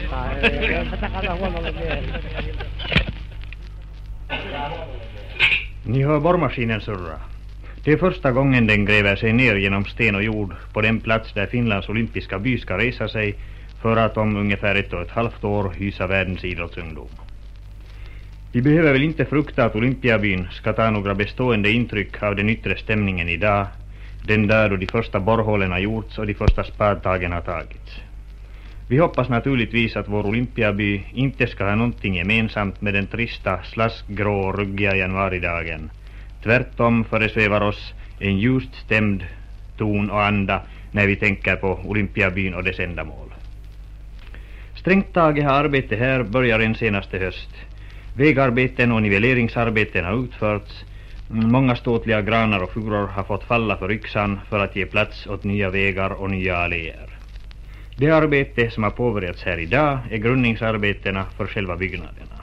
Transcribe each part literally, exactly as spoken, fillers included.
Ni hör borrmaskinen surra. Det är första gången den gräver sig ner genom sten och jord på den plats där Finlands olympiska by ska resa sig för att om ungefär ett och ett halvt år hysa världens idrottsungdom. Vi behöver väl inte frukta att Olympiabyn ska ta några bestående intryck av den yttre stämningen idag, den där då de första borrhålen har gjorts och de första spadtagen har tagits. Vi hoppas naturligtvis att vår Olympiaby inte ska ha någonting gemensamt med den trista, slaskgrå, ruggiga januaridagen. Tvärtom föresvävar oss en ljust stämd ton och anda när vi tänker på Olympiabyn och dess ändamål. Strängt taget har arbetet här börjat den senaste höst. Vägarbeten och nivelleringsarbeten har utförts. Många ståtliga granar och furor har fått falla för yxan för att ge plats åt nya vägar och nya alléer. Det arbete som har påbörjats här idag är grundningsarbetena för själva byggnaderna.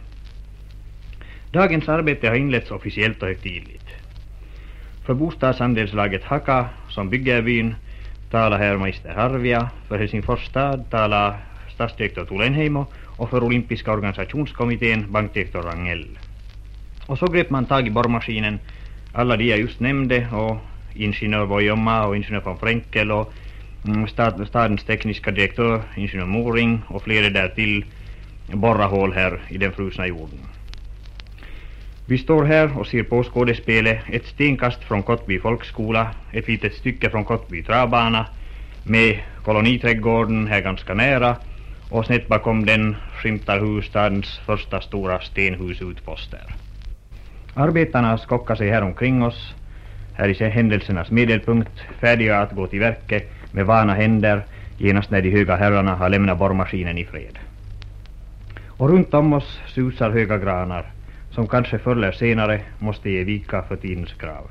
Dagens arbete har inletts officiellt och högtidligt. För bostadsandelslaget Haka, som bygger byn, talar här magister Harvia, för Helsingfors stad talar stadsdirektör Tulenheimo och för olympiska organisationskommittén bankdirektör Rangell. Och så grep man tag i borrmaskinen, alla de jag just nämnde, och ingenjör Vojoma och ingenjör von Frenkel och mm, stad, stadens tekniska direktör, ingenjör Moring och flera därtill borra hål här i den frusna jorden. Vi står här och ser på skådespelet ett stenkast från Kottby folkskola, ett litet stycke från Kottby travbana med koloniträdgården här ganska nära, och snett bakom den skymtar huvudstadens första stora stenhusutposter. Arbetarna skockar sig här omkring oss, här i händelsernas medelpunkt, färdiga att gå till verket med vana händer genast när de höga herrarna har lämnat borrmaskinen i fred. Och runt om oss susar höga granar, som kanske förr eller senare måste ge vika för tidens krav.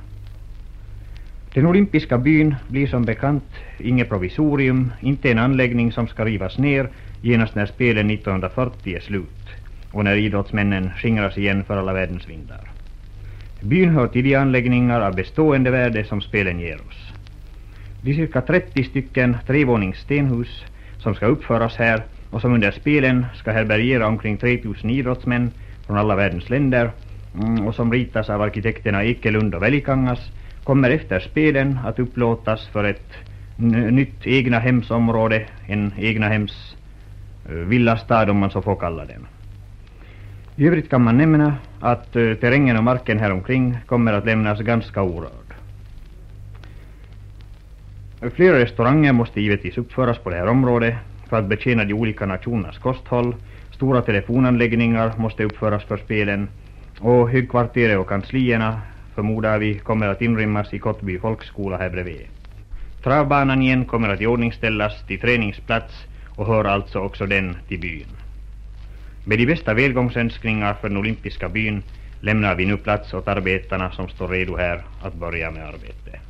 Den olympiska byn blir som bekant inget provisorium, inte en anläggning som ska rivas ner genast när spelen nittonhundrafyrtio är slut och när idrottsmännen skingras igen för alla världens vindar. Byn hör till de anläggningar av bestående värde som spelen ger oss. De cirka trettio stycken trevånings stenhus som ska uppföras här och som under spelen ska härbärgera omkring tre tusen idrottsmän från alla världens länder och som ritas av arkitekterna Ekelund och Välikangas kommer efter spelen att upplåtas för ett n- nytt egna hemsområde, en egna hems uh, villastad om man så får kalla den. I övrigt kan man nämna att uh, terrängen och marken här omkring kommer att lämnas ganska orörd. Flera restauranger måste givetvis uppföras på det här området för att betjäna de olika nationernas kosthåll. Stora telefonanläggningar måste uppföras för spelen och högkvarteret och kanslierna förmodar vi kommer att inrymmas i Kottby folkskola här bredvid. Travbanan igen kommer att iordningställas till träningsplats och hör alltså också den till byn. Med de bästa välgångsönskningar för den olympiska byn lämnar vi nu plats åt arbetarna som står redo här att börja med arbetet.